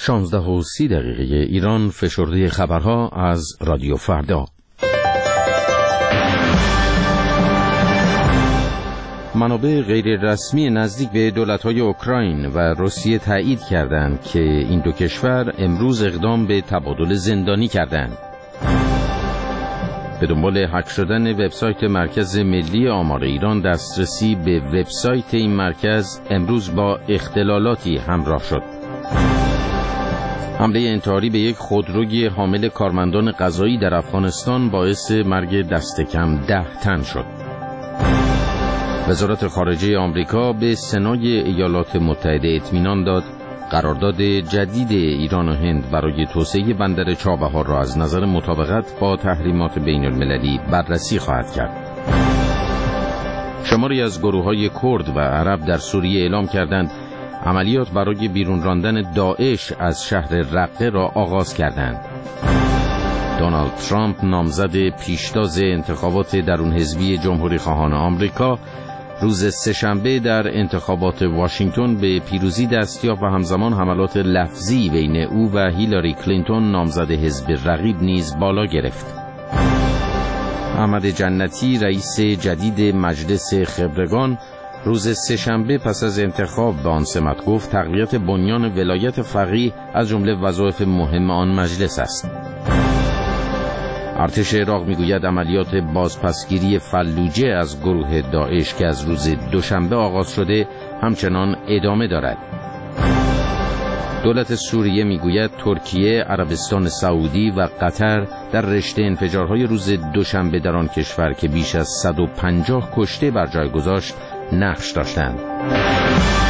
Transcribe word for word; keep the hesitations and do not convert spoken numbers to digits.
شانزده و سی دقیقه ایران، فشرده خبرها از رادیو فردا. منابع غیر رسمی نزدیک به دولت‌های اوکراین و روسیه تایید کردند که این دو کشور امروز اقدام به تبادل زندانی کردند. به دنبال هک شدن وبسایت مرکز ملی آمار ایران، دسترسی به وبسایت این مرکز امروز با اختلالاتی همراه شد. حمله انتحاری به یک خودروی حامل کارمندان غذایی در افغانستان باعث مرگ دست کم ده تن شد. وزارت خارجه آمریکا به سنای ایالات متحده اطمینان داد قرارداد جدید ایران و هند برای توسعه بندر چابهار را از نظر مطابقت با تحریمات بین المللی بررسی خواهد کرد. شماری از گروه‌های کرد و عرب در سوریه اعلام کردند عملیات برای بیرون راندن داعش از شهر رقه را آغاز کردند. دونالد ترامپ، نامزد پیشتاز انتخابات درون حزبی جمهوری خواهان آمریکا، روز سه‌شنبه در انتخابات واشنگتن به پیروزی دست یافت و همزمان حملات لفظی بین او و هیلاری کلینتون، نامزد حزب رقیب، نیز بالا گرفت. احمد جنتی، رئیس جدید مجلس خبرگان، روز سه‌شنبه پس از انتخاب به آن سمت گفت تقویت بنیان ولایت فقیه از جمله وظایف مهم آن مجلس است. ارتش عراق میگوید عملیات بازپسگیری فلوجه از گروه داعش که از روز دوشنبه آغاز شده همچنان ادامه دارد. دولت سوریه میگوید ترکیه، عربستان سعودی و قطر در رشته انفجارهای روز دوشنبه در آن کشور که بیش از صد و پنجاه کشته بر جای گذاشت نقش داشتند.